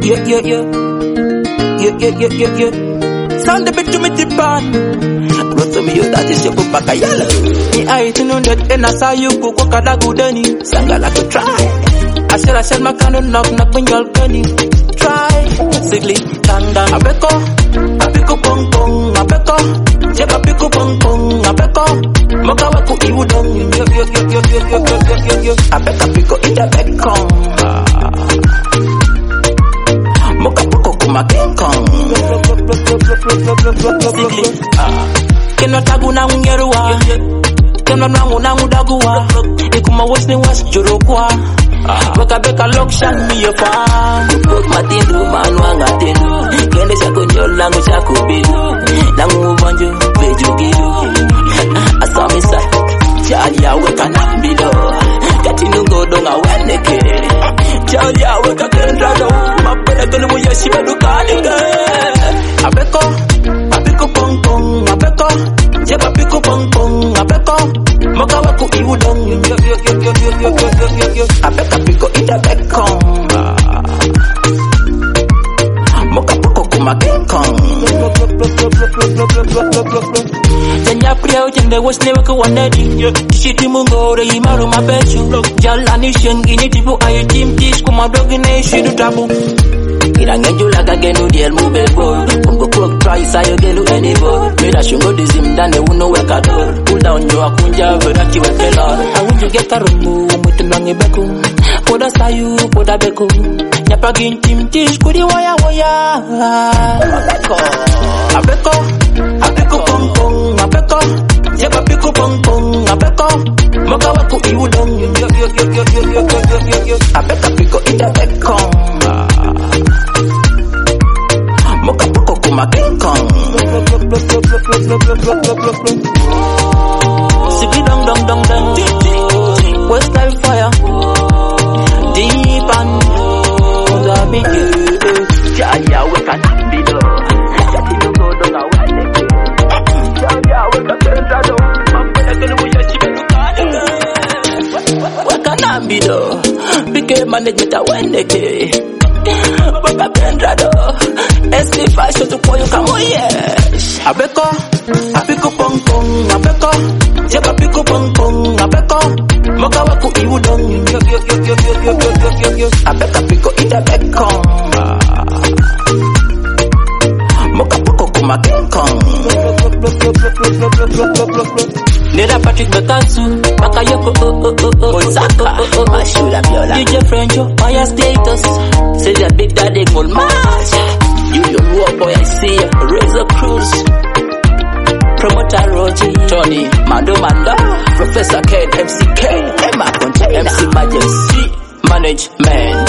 Yeah. Sound a bit to me tipan. Brought to me, that is your papa yellow. I to know that and I saw you go kada gudani. Sanga like to try. I said my cannon knock when you're gunny. Try. Sigly, tanda. Abeko pong pong. Abeko. Jeba piku pong pong. Abeko. Moka waku iudong. Yo. Abeka piko ita bekong. Moka poko kuma King Kong. Sigli, kena tagu na unyeruwa. Kena nangu na udaguwa. Ikuma wesni west jurukwa. Waka beka lokshan miye fa. Kuk matindu manuanga tindu. Kende shako nyol nangu shako bidu. Nangu banjo beju gidu. Asami sai chali ya weka nambido. Katinu godonga weneke. Chali ya weka kendrado. Mapena kelu yeshiba dukaniga. Abeko pong pong. Abeko jeba piku pong pong. Abeko moka waku iudong. Yo. Abeka piko ita bekong. Moka poko kuma King Kong. Janya priya ujende wasne waka wanedi. Kishiti mungo re imaru mabechu. Jala nation gini tipu ayo team tish kuma dogi ne shidu tabu. Irangenjula kagenu diel mubefo. Kungo crook price ayo gelu anymore. Mira shungo dizim dane uno weka door. Pull down yo akunja veraki weke lor. Awunju geta rumu mutundangi beku. Poda sayu poda beku. Nyapa gintim tish kudi waya. Abeko pong pong. Abeko jeba piku pong pong. Abeko moka waku iudong. Yo. Abeka piko ita bekong. Moka poko kuma King Kong. Sigi dong. Westlife fire. Deep and Zabi. Jaya weka nambido. Jati dungo donga waneke. Jaya weka kendrado. Mapena kelu yeshiba dukaniga. Weka nambido. Bike management aweneke. Weka kendrado. Esti fashion to koyo kamo yes. Abeko pong pong. Abeko jeba piku pong pong. Abeko moka waku iudong. Yo. Abeka piko ita bekong. Moka poko kuma King Kong. Nera Patrick Bekasu Bakayoko Mozaka Mashura Biola DJ Frencho Fire Status Say that Big Daddy Gold March. You your raw boy I see Razor Cruz Promoter Roger Tony Mando Professor Ken MC K Emma Container MC Majesty Management